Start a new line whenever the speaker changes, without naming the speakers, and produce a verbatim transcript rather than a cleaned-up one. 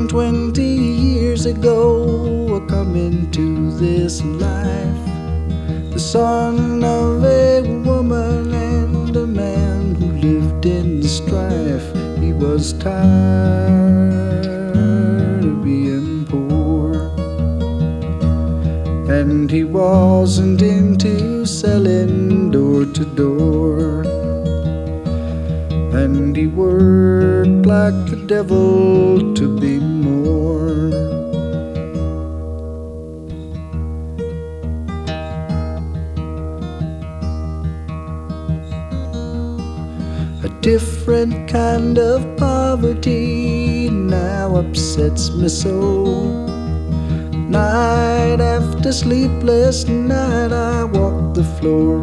twenty years ago, I come into this life, the son of a woman and a man who lived in strife. He was tired of being poor, and he wasn't into selling door to door, and he worked like the devil to be more. A different kind of poverty now upsets me so. Night after sleepless night, I walk the floor